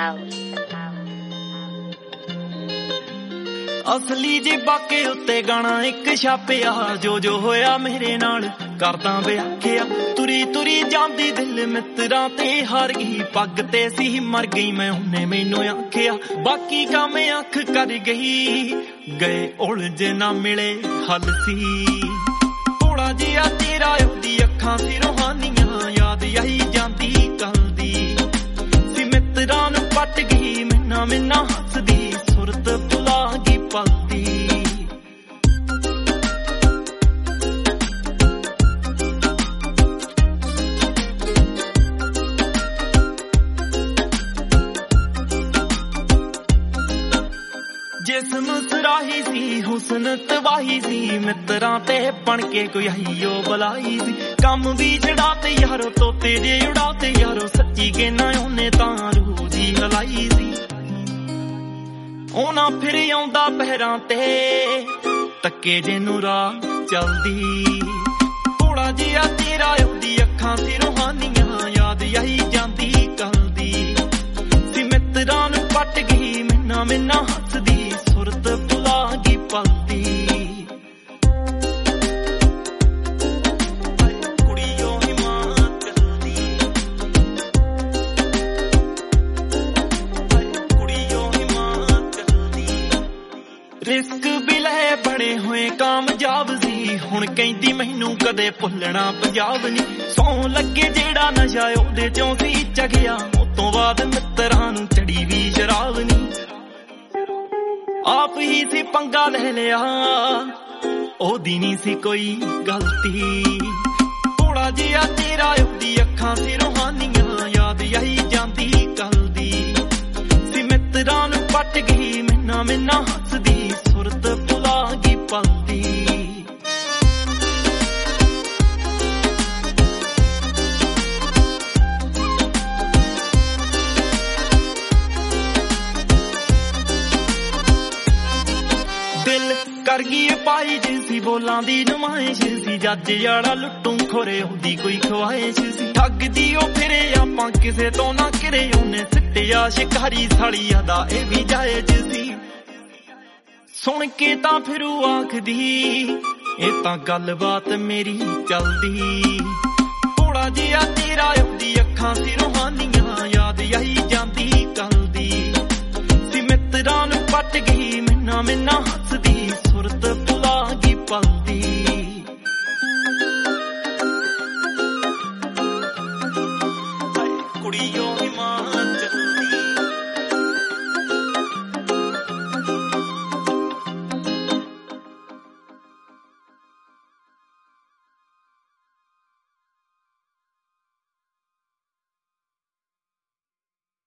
असली जे बाके उत्ते गाना एक छापिया जो होया मेरे नाल करदा व्याख्या तुरी तुरी जांदी दिल मित्रां ते हार गई पग ते सी मर गई मैं उन्हें मैनू आखिया बाकी काम अख कर गई गए उलझ ना मिले हल सी थोड़ा जिहा तेरा ओदी अखां सी रूहानियां याद आई जांदी कल दी सी मित्रां नू पट गई मिन्ना हसदी सुरत भुला गई पलदी जिसम सराही सी हुसन तबाही सी मित्रां ते बन के कोई आईओ बलाई सी कम भी चढ़ाते यारो तोते जे उड़ाते यारो सच्ची कहना उन्हें तां रूह दी हलाई सी ओना फिर आउंदा पैरां ते तक्के जे नूं राह चलदी थोड़ा जिहा तेरा ओदी अखां सी रूहानियां याद आई जांदी कल दी सी मित्रां नूं पट गई मिन्ना हसदी सुरत भुला गई पलदी कुड़ियों हिमाचल दी कुड़ियों हिमाचल दी रिस्क भी ले बड़े होए कामयाब सी हुण कहंदी मैनू कदे भुलना पंजाब नहीं सौ लगे जेड़ा नशा ओदे चों सी जगिया उतों बाद मित्रां नूं चढ़ी भी शराब नहीं आप ही सी पंगा ले लिया ओदी नहीं सी कोई गलती थोड़ा जिहा तेरा ओदी अखां सी रूहानियां याद आई जांदी कल दी सी मित्रां नूं पट गई मिन्ना हसदी सुरत भुला गई पलदी कर गई पाई जिसी बोलां दी नुमाइश सी जज यारा लुट्टू खोरे ओदी कोई ख्वाहिश सी ठगदी ओ फिरे आपां किसे तो ना करे ओने सिट्टिया शिकारी साली अदा ए भी जायज सी सुन के तां फिरू आखदी ए तां गलबात मेरी चलदी थोड़ा जिहा तेरा ओदी अखां सी रूहानियां याद आई जांदी कल दी सी मित्रां नूं पट गई मिन्ना हसदी सुरत भुला गई पल